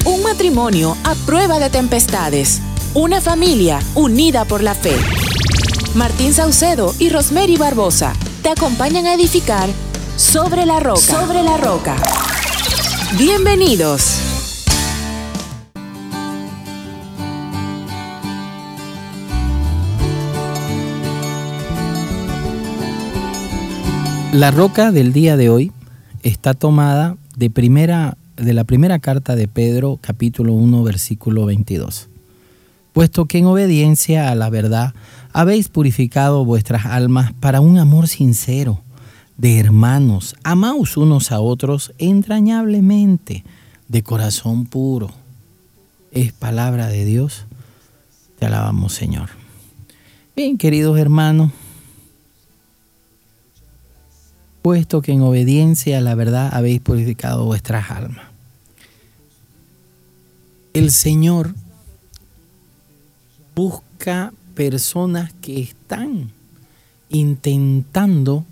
Un matrimonio a prueba de tempestades. Una familia unida por la fe. Martín Saucedo y Rosemary Barbosa te acompañan a edificar sobre la roca. Sobre la roca. Bienvenidos. La roca del día de hoy está tomada de la primera carta de Pedro, capítulo 1, versículo 22. Puesto que en obediencia a la verdad habéis purificado vuestras almas para un amor sincero de hermanos, amaos unos a otros entrañablemente, de corazón puro. Es palabra de Dios. Te alabamos, Señor. Bien, queridos hermanos, puesto que en obediencia a la verdad habéis purificado vuestras almas. El Señor busca personas que están intentando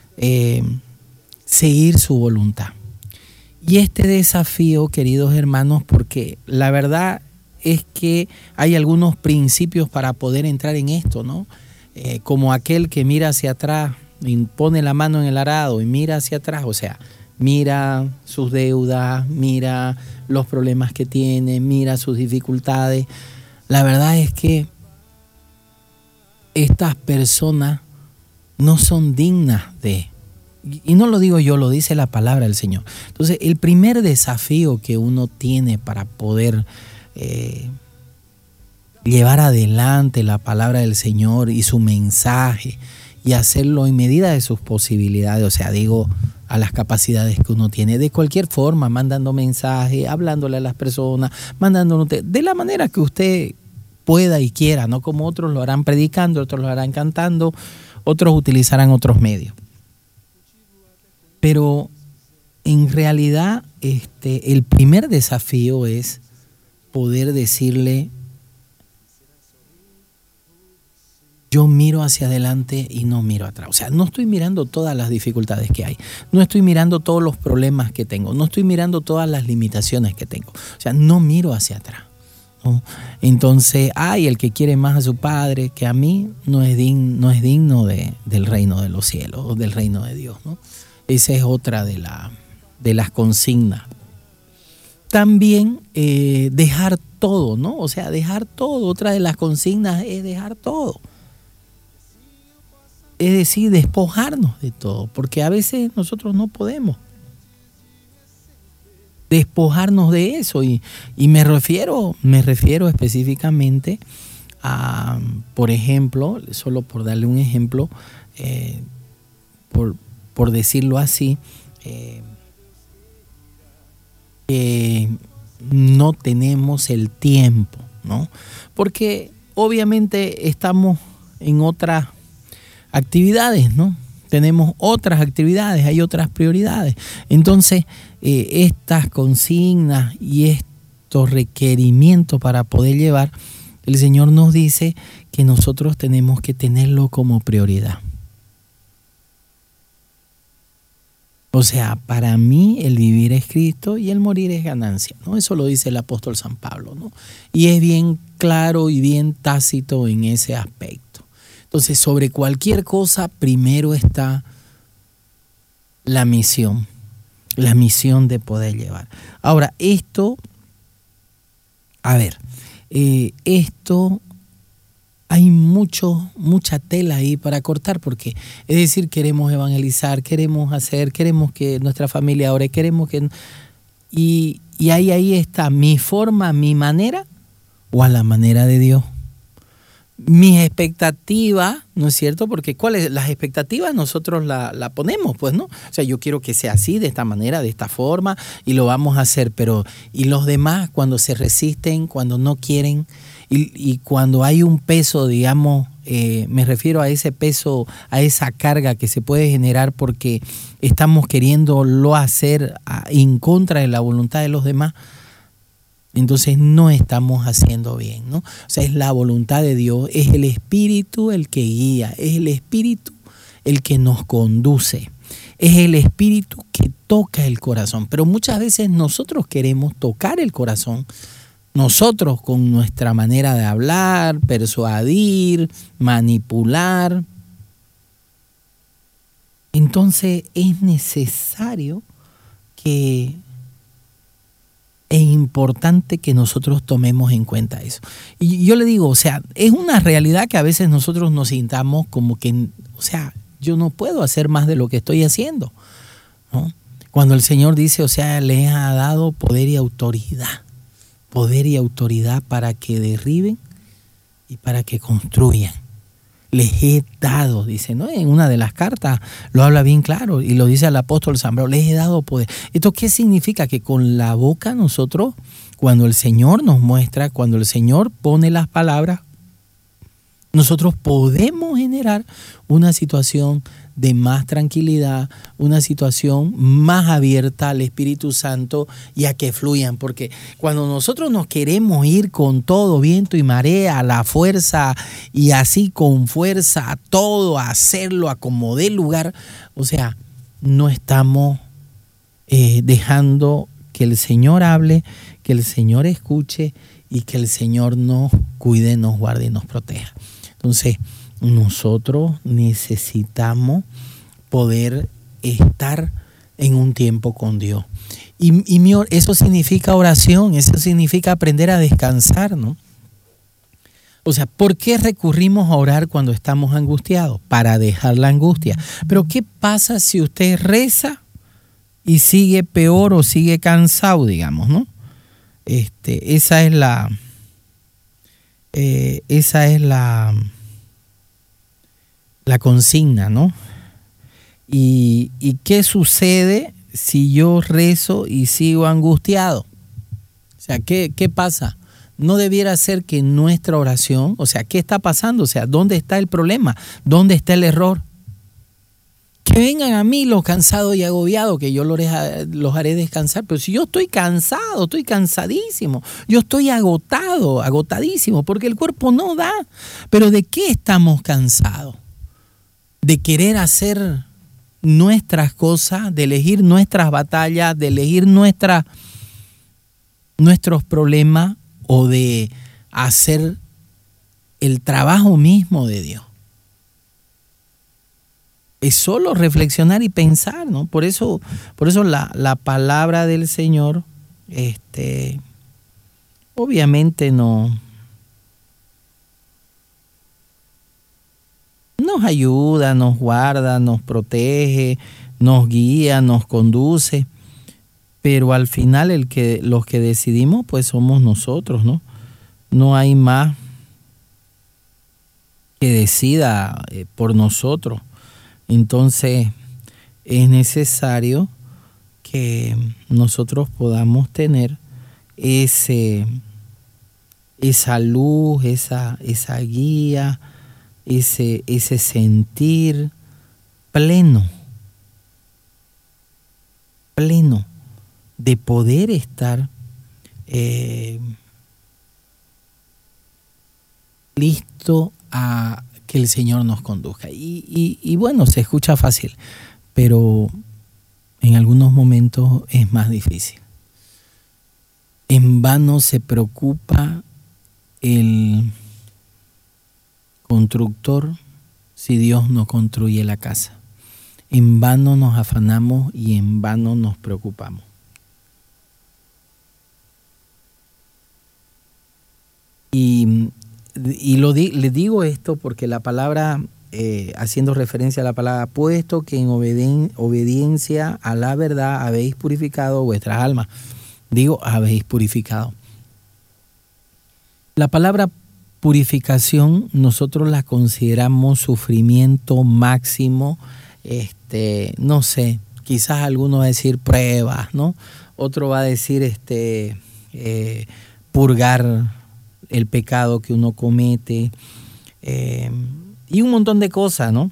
seguir su voluntad. Y este desafío, queridos hermanos, porque la verdad es que hay algunos principios para poder entrar en esto, ¿no? Como aquel que mira hacia atrás, y pone la mano en el arado y mira hacia atrás, o sea, mira sus deudas, mira los problemas que tiene, mira sus dificultades. La verdad es que estas personas no son dignas de, y no lo digo yo, lo dice la palabra del Señor. Entonces, el primer desafío que uno tiene para poder llevar adelante la palabra del Señor y su mensaje, y hacerlo en medida de sus posibilidades, o sea, digo, a las capacidades que uno tiene, de cualquier forma, mandando mensajes, hablándole a las personas, mandándole de la manera que usted pueda y quiera, no como otros lo harán predicando, otros lo harán cantando, otros utilizarán otros medios. Pero en realidad el primer desafío es poder decirle: yo miro hacia adelante y no miro atrás. O sea, no estoy mirando todas las dificultades que hay. No estoy mirando todos los problemas que tengo. No estoy mirando todas las limitaciones que tengo. O sea, no miro hacia atrás, ¿no? Entonces, el que quiere más a su padre que a mí no es digno del reino de los cielos o del reino de Dios, ¿no? Esa es otra de las consignas. También dejar todo, ¿no? O sea, dejar todo. Otra de las consignas es dejar todo. Es decir, despojarnos de todo, porque a veces nosotros no podemos despojarnos de eso. Y me refiero específicamente a, por ejemplo, solo por darle un ejemplo, por decirlo así, que no tenemos el tiempo, ¿no? Porque obviamente estamos en otras actividades, ¿no? Tenemos otras actividades, hay otras prioridades. Entonces, estas consignas y estos requerimientos para poder llevar, el Señor nos dice que nosotros tenemos que tenerlo como prioridad. O sea, para mí el vivir es Cristo y el morir es ganancia, ¿no? Eso lo dice el apóstol San Pablo, ¿no? Y es bien claro y bien tácito en ese aspecto. Entonces, sobre cualquier cosa, primero está la misión de poder llevar. Ahora, esto hay mucha tela ahí para cortar, porque es decir, queremos evangelizar, queremos que nuestra familia ore, y ahí está mi forma, mi manera, o a la manera de Dios. Mis expectativas, ¿no es cierto? Porque las expectativas nosotros la ponemos, pues, ¿no? O sea, yo quiero que sea así, de esta manera, de esta forma, y lo vamos a hacer, pero ¿y los demás cuando se resisten, cuando no quieren? Y cuando hay un peso, digamos, me refiero a ese peso, a esa carga que se puede generar porque estamos queriéndolo hacer en contra de la voluntad de los demás. Entonces no estamos haciendo bien, ¿no? O sea, es la voluntad de Dios, es el Espíritu el que guía, es el Espíritu el que nos conduce. Es el Espíritu que toca el corazón. Pero muchas veces nosotros queremos tocar el corazón. Nosotros con nuestra manera de hablar, persuadir, manipular. Entonces es necesario es importante que nosotros tomemos en cuenta eso. Y yo le digo, o sea, es una realidad que a veces nosotros nos sintamos como que, o sea, yo no puedo hacer más de lo que estoy haciendo, ¿no? Cuando el Señor dice, o sea, les ha dado poder y autoridad para que derriben y para que construyan. Les he dado, dice, ¿no? En una de las cartas lo habla bien claro y lo dice el apóstol San Pablo, les he dado poder. ¿Esto qué significa? Que con la boca nosotros, cuando el Señor nos muestra, cuando el Señor pone las palabras, nosotros podemos generar una situación de más tranquilidad, una situación más abierta al Espíritu Santo y a que fluyan. Porque cuando nosotros nos queremos ir con todo, viento y marea, a la fuerza y así con fuerza a todo, a hacerlo, a como dé lugar, o sea, no estamos dejando que el Señor hable, que el Señor escuche y que el Señor nos cuide, nos guarde y nos proteja. Entonces, nosotros necesitamos poder estar en un tiempo con Dios. Y eso significa oración, eso significa aprender a descansar, ¿no? O sea, ¿por qué recurrimos a orar cuando estamos angustiados? Para dejar la angustia. Pero ¿qué pasa si usted reza y sigue peor o sigue cansado, digamos, ¿no? Esa es la consigna, ¿no? ¿Y qué sucede si yo rezo y sigo angustiado? O sea, ¿qué pasa? No debiera ser que nuestra oración, o sea, ¿qué está pasando? O sea, ¿dónde está el problema? ¿Dónde está el error? Que vengan a mí los cansados y agobiados, que yo los haré descansar. Pero si yo estoy cansado, estoy cansadísimo, yo estoy agotadísimo, porque el cuerpo no da. Pero ¿de qué estamos cansados? De querer hacer nuestras cosas, de elegir nuestras batallas, de elegir nuestros problemas o de hacer el trabajo mismo de Dios. Es solo reflexionar y pensar, ¿no? Por eso la palabra del Señor, obviamente nos ayuda, nos guarda, nos protege, nos guía, nos conduce, pero al final los que decidimos pues somos nosotros, ¿no? No hay más que decida por nosotros. Entonces es necesario que nosotros podamos tener esa luz, esa guía, ese sentir pleno de poder estar listo a que el Señor nos conduzca. Y bueno, se escucha fácil, pero en algunos momentos es más difícil. En vano se preocupa el constructor si Dios no construye la casa. En vano nos afanamos y en vano nos preocupamos. Le digo esto porque la palabra, haciendo referencia a la palabra, puesto que en obediencia a la verdad habéis purificado vuestras almas. Digo, habéis purificado. La palabra purificación nosotros la consideramos sufrimiento máximo, no sé, quizás alguno va a decir pruebas, ¿no? Otro va a decir purgar el pecado que uno comete, y un montón de cosas, ¿no?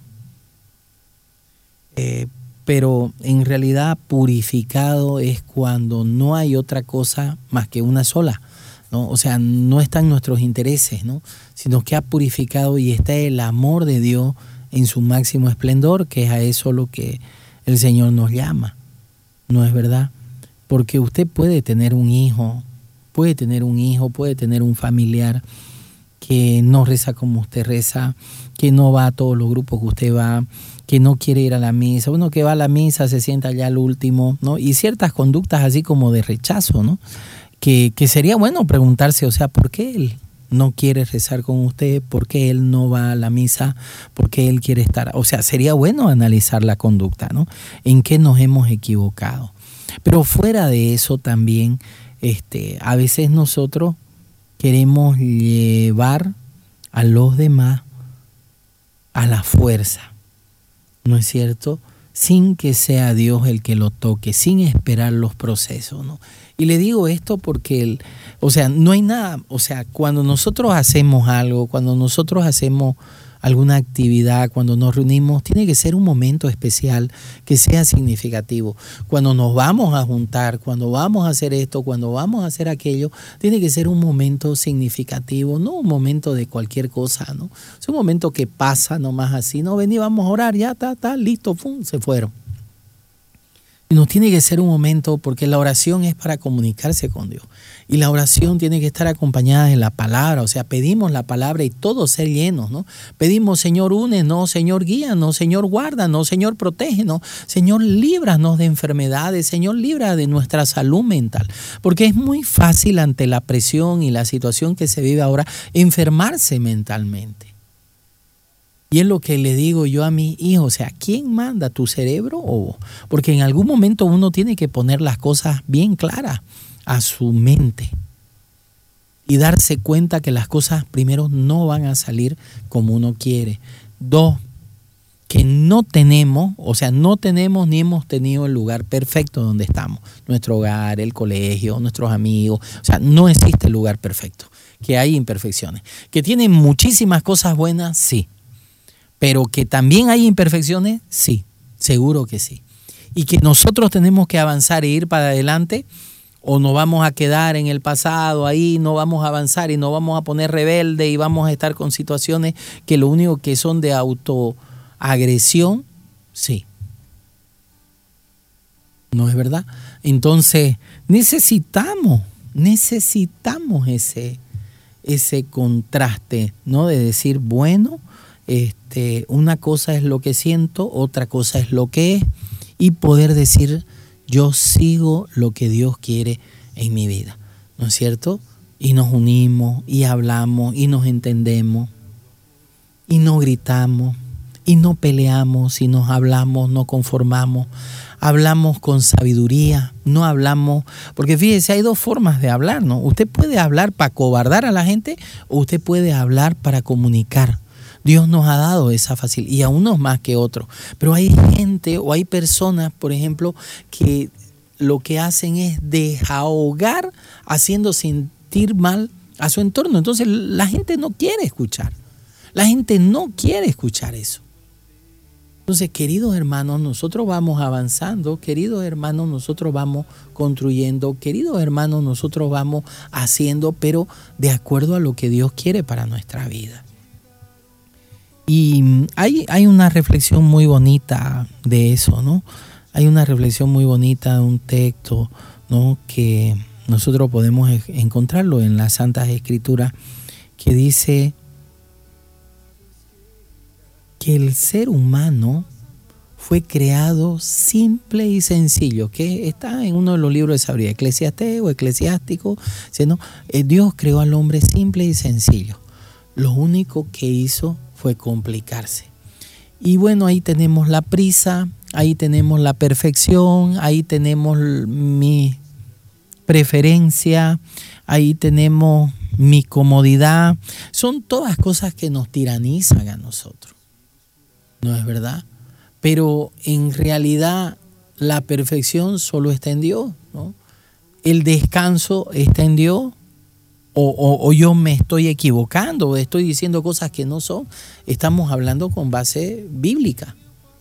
Pero en realidad purificado es cuando no hay otra cosa más que una sola, ¿no? O sea, no están nuestros intereses, ¿no? Sino que ha purificado y está el amor de Dios en su máximo esplendor, que es a eso lo que el Señor nos llama, ¿no es verdad? Porque usted puede tener un hijo, puede tener un familiar que no reza como usted reza, que no va a todos los grupos que usted va, que no quiere ir a la misa. Uno que va a la misa se sienta allá al último, ¿no? Y ciertas conductas así como de rechazo, ¿no? Que sería bueno preguntarse, o sea, ¿por qué él no quiere rezar con usted? ¿Por qué él no va a la misa? ¿Por qué él quiere estar? O sea, sería bueno analizar la conducta, ¿no? ¿En qué nos hemos equivocado? Pero fuera de eso también, a veces nosotros queremos llevar a los demás a la fuerza, ¿no es cierto? Sin que sea Dios el que lo toque, sin esperar los procesos, ¿no? Y le digo esto porque, no hay nada, cuando nosotros hacemos algo, cuando nosotros hacemos alguna actividad, cuando nos reunimos, tiene que ser un momento especial que sea significativo. Cuando nos vamos a juntar, cuando vamos a hacer esto, cuando vamos a hacer aquello, tiene que ser un momento significativo, no un momento de cualquier cosa, ¿no? Es un momento que pasa nomás así, no vení, vamos a orar, ya está, listo, ¡pum!, se fueron. Y nos tiene que ser un momento, porque la oración es para comunicarse con Dios. Y la oración tiene que estar acompañada de la palabra, o sea, pedimos la palabra y todos ser llenos, ¿no? Pedimos, Señor, únenos, Señor, guíanos, Señor, guárdanos, Señor, protégenos, Señor, líbranos de enfermedades, Señor, libra de nuestra salud mental. Porque es muy fácil ante la presión y la situación que se vive ahora enfermarse mentalmente. Y es lo que le digo yo a mis hijos, o sea, ¿quién manda, tu cerebro o vos? Porque en algún momento uno tiene que poner las cosas bien claras a su mente y darse cuenta que las cosas primero no van a salir como uno quiere. 2, que no tenemos ni hemos tenido el lugar perfecto donde estamos. Nuestro hogar, el colegio, nuestros amigos, o sea, no existe el lugar perfecto, que hay imperfecciones. Que tienen muchísimas cosas buenas, sí. Pero que también hay imperfecciones, sí, seguro que sí. Y que nosotros tenemos que avanzar e ir para adelante, o nos vamos a quedar en el pasado, ahí no vamos a avanzar y nos vamos a poner rebelde y vamos a estar con situaciones que lo único que son de autoagresión, sí. ¿No es verdad? Entonces necesitamos ese contraste, ¿no? De decir, bueno, una cosa es lo que siento, otra cosa es lo que es, y poder decir, yo sigo lo que Dios quiere en mi vida, ¿no es cierto? Y nos unimos y hablamos y nos entendemos y no gritamos y no peleamos y nos hablamos, no conformamos, hablamos con sabiduría, no hablamos, porque fíjese, hay 2 formas de hablar, ¿no? Usted puede hablar para cobardar a la gente o usted puede hablar para comunicar. Dios nos ha dado esa facilidad, y a unos más que otros. Pero hay gente o hay personas, por ejemplo, que lo que hacen es desahogar haciendo sentir mal a su entorno. Entonces la gente no quiere escuchar. La gente no quiere escuchar eso. Entonces, queridos hermanos, nosotros vamos avanzando, queridos hermanos, nosotros vamos construyendo, queridos hermanos, nosotros vamos haciendo, pero de acuerdo a lo que Dios quiere para nuestra vida. Y hay una reflexión muy bonita de eso, ¿no? Hay una reflexión muy bonita de un texto, ¿no?, que nosotros podemos encontrarlo en las Santas Escrituras, que dice que el ser humano fue creado simple y sencillo, que está en uno de los libros de sabiduría, Eclesiastés o Eclesiástico, ¿no? Dios creó al hombre simple y sencillo. Lo único que hizo fue complicarse. Y bueno, ahí tenemos la prisa, ahí tenemos la perfección, ahí tenemos mi preferencia, ahí tenemos mi comodidad. Son todas cosas que nos tiranizan a nosotros, ¿no es verdad? Pero en realidad la perfección solo está en Dios, ¿no? El descanso está en Dios. O yo me estoy equivocando, o estoy diciendo cosas que no son. Estamos hablando con base bíblica.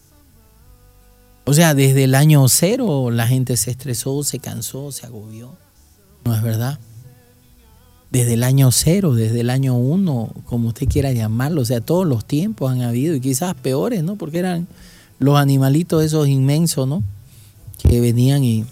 O sea, desde el año 0 la gente se estresó, se cansó, se agobió. ¿No es verdad? Desde el año 0, desde el año 1, como usted quiera llamarlo. O sea, todos los tiempos han habido, y quizás peores, ¿no? Porque eran los animalitos esos inmensos, ¿no? Que venían y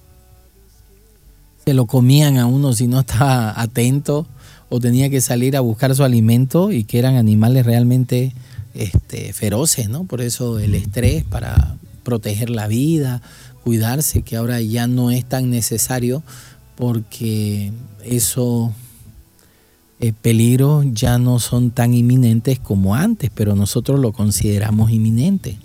se lo comían a uno si no estaba atento o tenía que salir a buscar su alimento, y que eran animales realmente feroces, ¿no? Por eso el estrés, para proteger la vida, cuidarse, que ahora ya no es tan necesario, porque esos peligros ya no son tan inminentes como antes, pero nosotros lo consideramos inminente.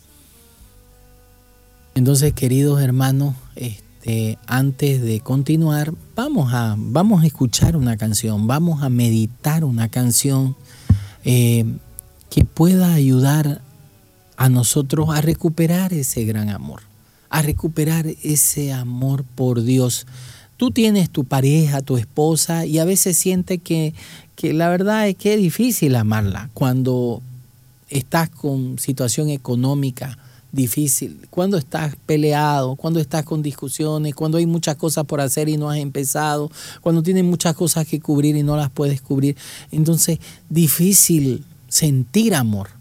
Entonces, queridos hermanos, antes de continuar, vamos a escuchar una canción, vamos a meditar una canción que pueda ayudar a nosotros a recuperar ese gran amor, a recuperar ese amor por Dios. Tú tienes tu pareja, tu esposa, y a veces sientes que la verdad es que es difícil amarla cuando estás con situación económica difícil, cuando estás peleado, cuando estás con discusiones, cuando hay muchas cosas por hacer y no has empezado, cuando tienes muchas cosas que cubrir y no las puedes cubrir. Entonces, difícil sentir amor.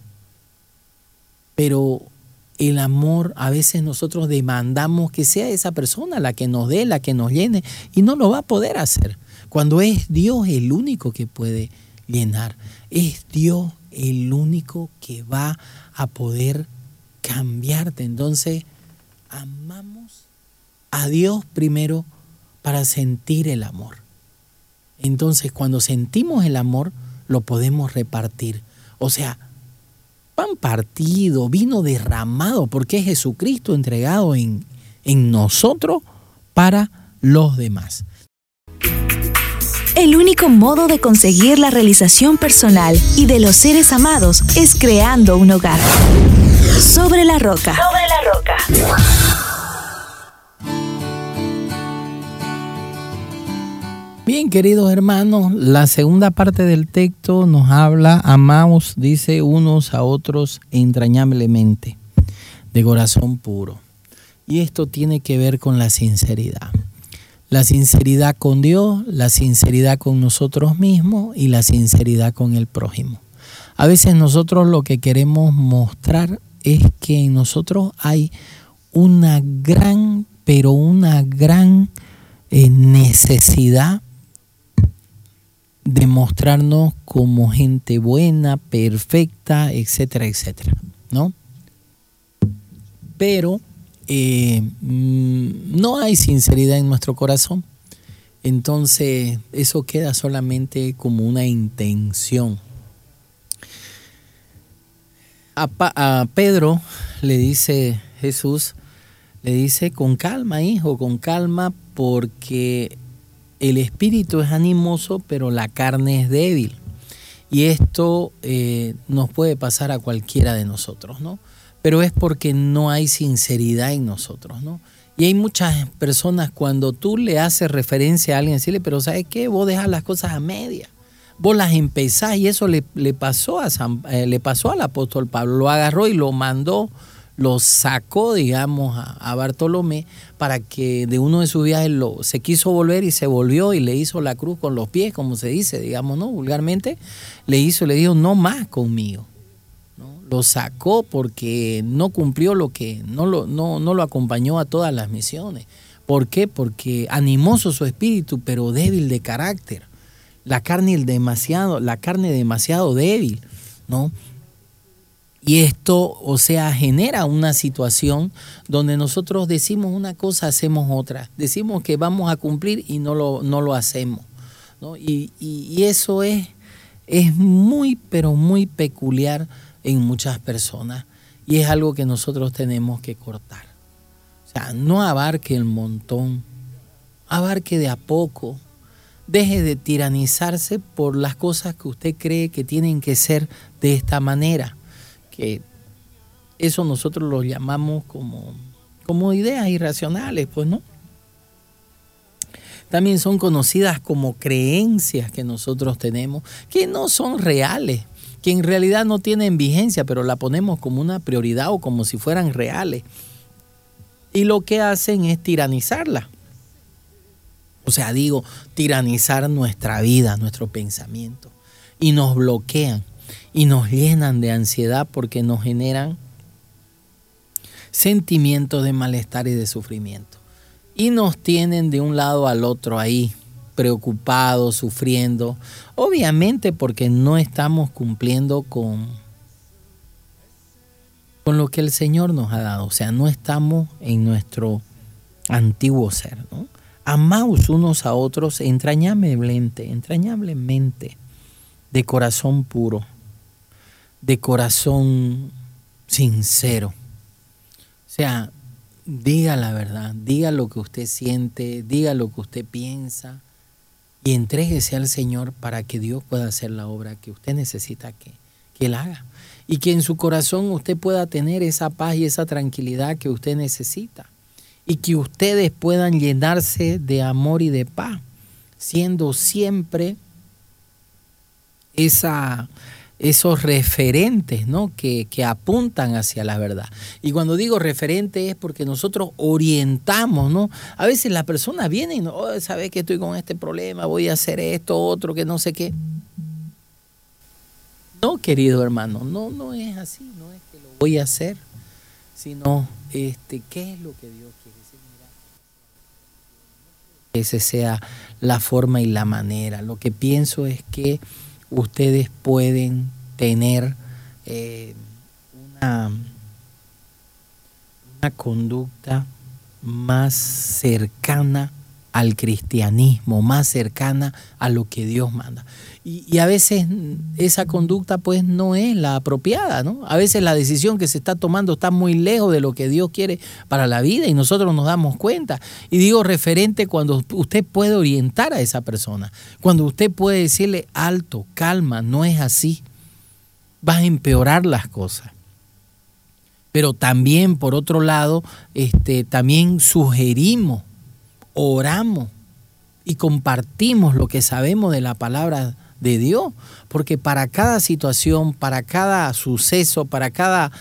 Pero el amor, a veces nosotros demandamos que sea esa persona la que nos dé, la que nos llene, y no lo va a poder hacer. Cuando es Dios el único que puede llenar, es Dios el único que va a poder cambiarte. Entonces, amamos a Dios primero para sentir el amor. Entonces, cuando sentimos el amor, lo podemos repartir. O sea, pan partido, vino derramado, porque es Jesucristo entregado en nosotros para los demás. El único modo de conseguir la realización personal y de los seres amados es creando un hogar. Sobre la Roca. Sobre la Roca. Bien, queridos hermanos, la segunda parte del texto nos habla, amaos, dice, unos a otros entrañablemente, de corazón puro. Y esto tiene que ver con la sinceridad. La sinceridad con Dios, la sinceridad con nosotros mismos y la sinceridad con el prójimo. A veces nosotros lo que queremos mostrar es que en nosotros hay una gran necesidad de mostrarnos como gente buena, perfecta, etcétera, etcétera, ¿no? Pero no hay sinceridad en nuestro corazón. Entonces eso queda solamente como una intención. A Pedro le dice Jesús, le dice, con calma, hijo, con calma, porque el espíritu es animoso, pero la carne es débil. Y esto nos puede pasar a cualquiera de nosotros, ¿no? Pero es porque no hay sinceridad en nosotros, ¿no? Y hay muchas personas, cuando tú le haces referencia a alguien, decirle, pero ¿sabes qué? Vos dejas las cosas a media. Vos las empezás, y eso le pasó al apóstol Pablo. Lo agarró y lo mandó, lo sacó, digamos, a Bartolomé, para que de uno de sus viajes se quiso volver y se volvió y le hizo la cruz con los pies, como se dice, digamos, ¿no? Vulgarmente, le dijo, no más conmigo, ¿no? Lo sacó porque no cumplió no lo acompañó a todas las misiones. ¿Por qué? Porque animoso su espíritu, pero débil de carácter. La carne demasiado débil, ¿no? Y esto, o sea, genera una situación donde nosotros decimos una cosa, hacemos otra. Decimos que vamos a cumplir y no lo hacemos, ¿no? Y eso es muy, pero muy peculiar en muchas personas. Y es algo que nosotros tenemos que cortar. O sea, no abarque el montón, abarque de a poco. Deje de tiranizarse por las cosas que usted cree que tienen que ser de esta manera. Que eso nosotros lo llamamos como ideas irracionales, pues, ¿no? También son conocidas como creencias que nosotros tenemos, que no son reales, que en realidad no tienen vigencia, pero la ponemos como una prioridad o como si fueran reales. Y lo que hacen es tiranizarla. O sea, tiranizar nuestra vida, nuestro pensamiento. Y nos bloquean y nos llenan de ansiedad porque nos generan sentimientos de malestar y de sufrimiento. Y nos tienen de un lado al otro ahí, preocupados, sufriendo, obviamente porque no estamos cumpliendo con lo que el Señor nos ha dado. O sea, no estamos en nuestro antiguo ser, ¿no? Amaos unos a otros entrañablemente, de corazón puro, de corazón sincero. O sea, diga la verdad, diga lo que usted siente, diga lo que usted piensa y entréguese al Señor para que Dios pueda hacer la obra que usted necesita que Él haga. Y que en su corazón usted pueda tener esa paz y esa tranquilidad que usted necesita. Y que ustedes puedan llenarse de amor y de paz, siendo siempre esos referentes, ¿no? que apuntan hacia la verdad. Y cuando digo referente es porque nosotros orientamos, ¿no? A veces la persona viene y no, ¿sabes que estoy con este problema? Voy a hacer esto, otro, que no sé qué. No, querido hermano, no es así, no es que lo voy a hacer, sino ¿qué es lo que Dios quiere decir? Mira, esa sea la forma y la manera. Lo que pienso es que ustedes pueden tener una conducta más cercana al cristianismo, más cercana a lo que Dios manda. Y a veces esa conducta pues no es la apropiada, ¿no? A veces la decisión que se está tomando está muy lejos de lo que Dios quiere para la vida y nosotros nos damos cuenta. Y digo referente cuando usted puede orientar a esa persona, cuando usted puede decirle alto, calma, no es así, vas a empeorar las cosas. Pero también por otro lado, también sugerimos, oramos y compartimos lo que sabemos de la palabra de Dios, porque para cada situación, para cada suceso, para cada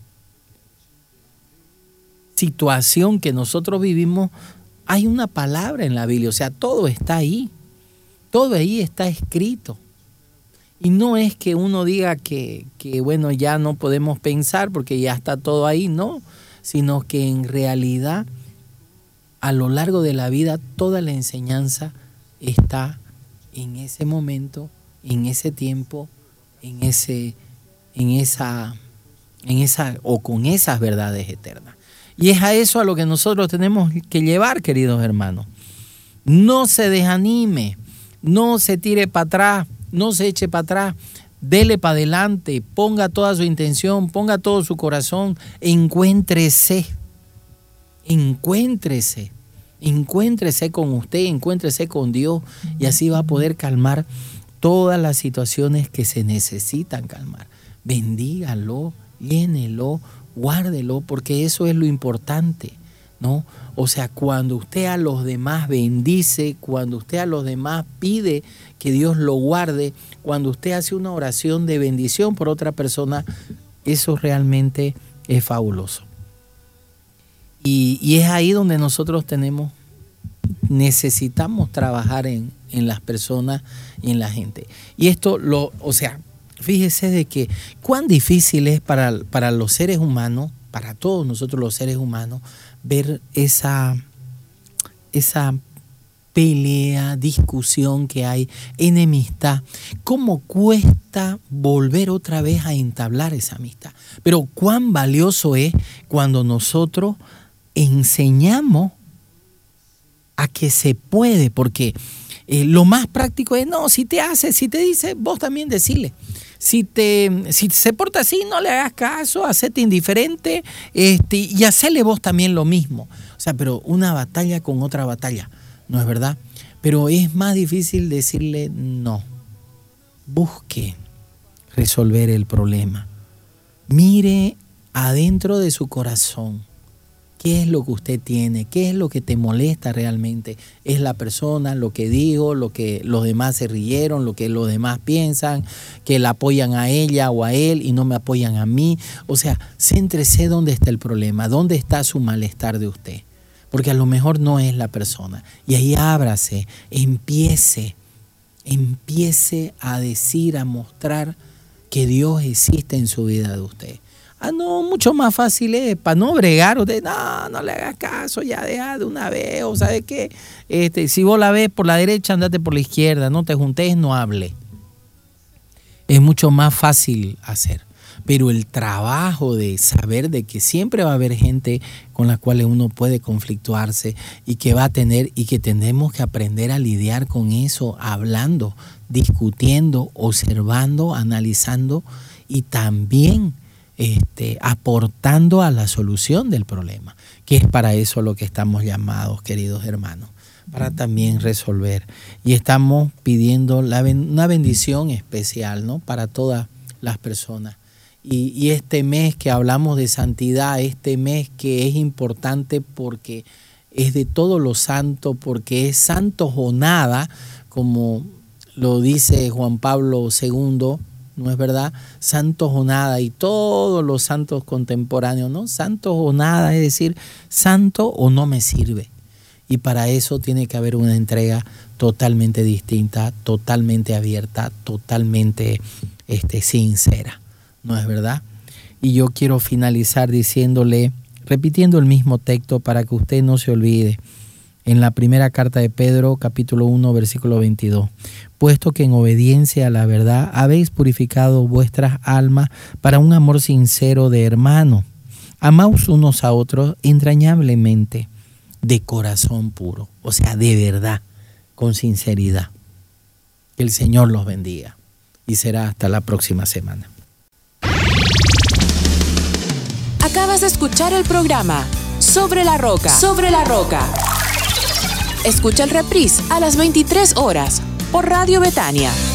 situación que nosotros vivimos, hay una palabra en la Biblia. O sea, todo está ahí está escrito. Y no es que uno diga que bueno, ya no podemos pensar porque ya está todo ahí, no, sino que en realidad a lo largo de la vida toda la enseñanza está en ese momento, en ese tiempo, en esa o con esas verdades eternas. Y es a eso a lo que nosotros tenemos que llevar, queridos hermanos. No se desanime, no se tire para atrás, no se eche para atrás, dele para adelante, ponga toda su intención, ponga todo su corazón, encuéntrese con usted, encuéntrese con Dios y así va a poder calmar todas las situaciones que se necesitan calmar. Bendígalo, llénelo, guárdelo, porque eso es lo importante, ¿no? O sea, cuando usted a los demás bendice, cuando usted a los demás pide que Dios lo guarde, cuando usted hace una oración de bendición por otra persona, eso realmente es fabuloso. Y es ahí donde nosotros necesitamos trabajar en las personas y en la gente. Y esto, fíjese de que cuán difícil es para los seres humanos, para todos nosotros los seres humanos, ver esa pelea, discusión que hay, enemistad. ¿Cómo cuesta volver otra vez a entablar esa amistad? Pero cuán valioso es cuando nosotros enseñamos a que se puede, porque lo más práctico es, no, si te dice, vos también decirle. Si se porta así, no le hagas caso, hacete indiferente y hacele vos también lo mismo. O sea, pero una batalla con otra batalla, ¿no es verdad? Pero es más difícil decirle no. Busque resolver el problema. Mire adentro de su corazón. ¿Qué es lo que usted tiene? ¿Qué es lo que te molesta realmente? ¿Es la persona, lo que digo, lo que los demás se rieron, lo que los demás piensan, que la apoyan a ella o a él y no me apoyan a mí? O sea, céntrese dónde está el problema, dónde está su malestar de usted. Porque a lo mejor no es la persona. Y ahí ábrase, empiece a decir, a mostrar que Dios existe en su vida de usted. No, mucho más fácil es, para no bregar, usted, no le hagas caso, ya deja de una vez, o ¿sabe qué? Si vos la ves por la derecha, andate por la izquierda, no te juntes, no hable. Es mucho más fácil hacer. Pero el trabajo de saber de que siempre va a haber gente con la cual uno puede conflictuarse y que va a tener y que tenemos que aprender a lidiar con eso, hablando, discutiendo, observando, analizando y también aportando a la solución del problema, que es para eso lo que estamos llamados, queridos hermanos, para también resolver. Y estamos pidiendo una bendición especial, ¿no? Para todas las personas. Y este mes que hablamos de santidad, este mes que es importante porque es de todos los santos, porque es santos o nada, como lo dice Juan Pablo II, ¿no es verdad? Santos o nada, y todos los santos contemporáneos, ¿no? Santos o nada, es decir, santo o no me sirve. Y para eso tiene que haber una entrega totalmente distinta, totalmente abierta, totalmente sincera. ¿No es verdad? Y yo quiero finalizar diciéndole, repitiendo el mismo texto para que usted no se olvide. En la primera carta de Pedro, capítulo 1, versículo 22. Puesto que en obediencia a la verdad habéis purificado vuestras almas para un amor sincero de hermano. Amaos unos a otros entrañablemente, de corazón puro. O sea, de verdad, con sinceridad. Que el Señor los bendiga. Y será hasta la próxima semana. Acabas de escuchar el programa Sobre la Roca. Sobre la Roca. Escucha el reprise a las 23 horas por Radio Betania.